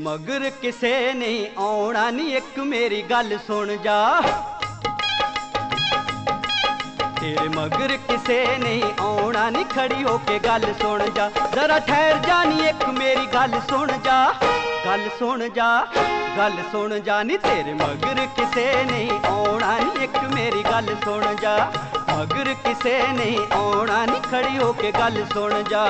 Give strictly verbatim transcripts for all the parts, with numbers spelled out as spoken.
मगर किसे नहीं आना नी, एक मेरी गल सुन जा। तेरे मगर किसे नहीं आना नी, खड़ी होके गल सुन जा। जरा ठहर जा नी, एक मेरी गल सुन जा। गल सुन जा, गल सुन जा नी, तेरे मगर किसे नहीं आना नी, एक मेरी गल सुन जा। मगर किसे नहीं आना नी, खड़ी होके गल सुन जा।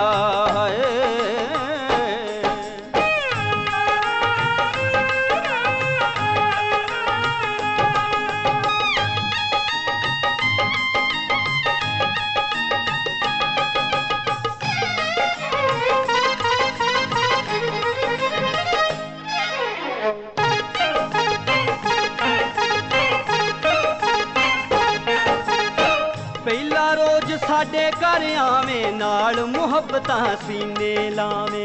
पहला रोज साडे घर आवे, नाल मुहब्बतां सीने लावे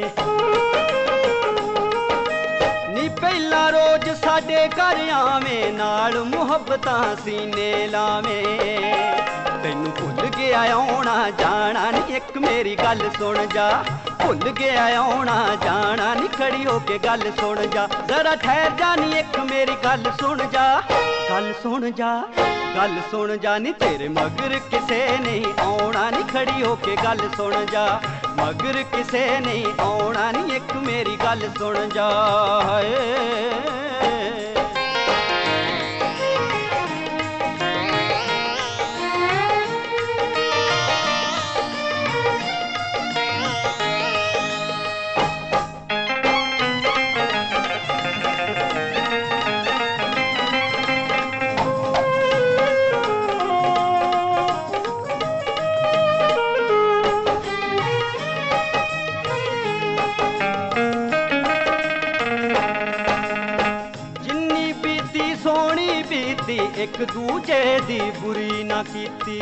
नी। पहला रोज साडे घर आवे, नाल मुहब्बतां सीने लावे। तैनू भुल गया आउणा जाना नी, एक मेरी गल सुन जा। भुल गया आउणा जाना नी, खड़ी होके गल सुन जा। जरा ठहर जा नी, एक मेरी गल सुन जा। गल सुन जा, गल सुन जा नी, तेरे मगर किसे नहीं आना नी, खड़ी होके गल सुन जा। मगर किसे नहीं आना नी, एक मेरी गल सुन जा। सोनी बीती एक दूजे दी बुरी ना कीती।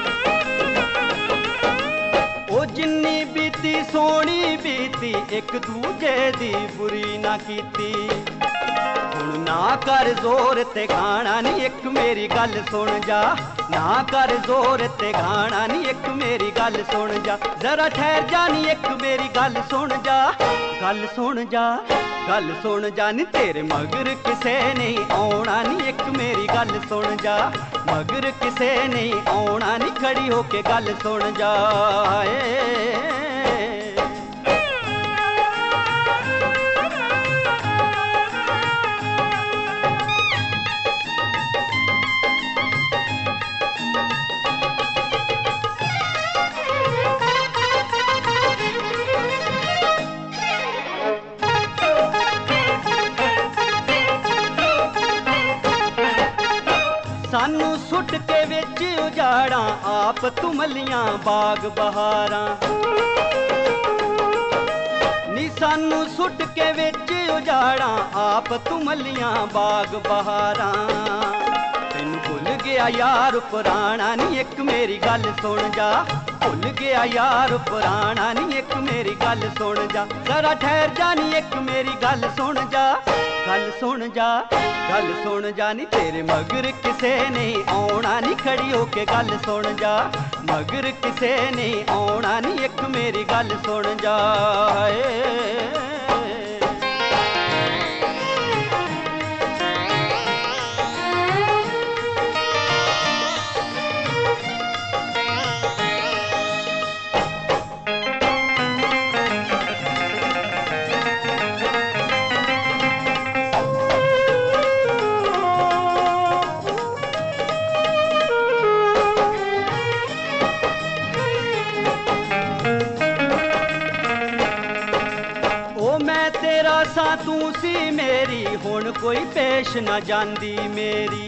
ओ जिन्नी बीती सोनी बीती, एक दूजे दी बुरी ना कीती। हुण ना कर जोर ते गाना नी, एक मेरी गल सुन जा। ना कर जोर ते गाना नी, एक मेरी गल सुन जा। जरा ठहर जा नी, एक मेरी गल सुन जा। गल सुन जा, गल सुन जा नी, तेरे मगर किसे नहीं आना नी, एक मेरी गल सुन जा। मगर किसे नहीं आना नी, खड़ी होके गल सुन जा। सानू सुट के विच उजाड़ा, आप तुमलियां बाग बहारां नी। सानू सुट के विच उजाड़ा, आप तुमलियां बाग बहारां। तैनू भुल गया यार पुराना नी, एक मेरी गल सुन जा। भुल गया यार पुराना नी, एक मेरी गल सुन जा। जरा ठहर जा नी, एक मेरी गल सुन जा। गल सुन जा, गल सुन जा नी, तेरे मगर किसे नहीं आना नी, खड़ी होके गल सुन जा। मगर किसे नहीं आना नी, एक मेरी गल सुन जा। तेरा सा तू सी मेरी, हुण कोई पेश न जांदी मेरी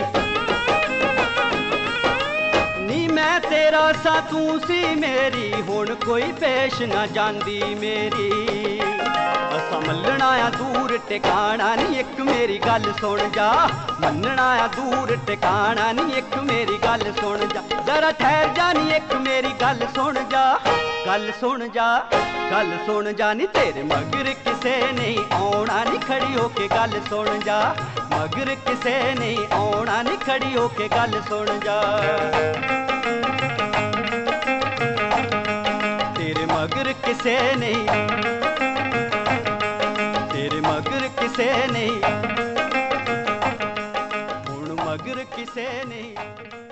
नी। मैं तेरा सा तू सी मेरी, हुण कोई पेश न जांदी मेरी। असा मल्लना आ दूर टिकाना नी, एक मेरी गल सुन जा। मन्नना आ दूर टिकाना नी, एक मेरी गल सुन जा। जरा ठहर जा नी, एक मेरी गल सुन जा। गल सुन जा, गल सुन जा नी, तेरे मगर किसे नहीं आना नी, खड़ी होके गल सुन जा। मगर किसे नहीं आना नी, खड़ी होके गल सुन जा। तेरे मगर किसे नहीं, तेरे मगर किसे नहीं, हुण मगर किसे नहीं।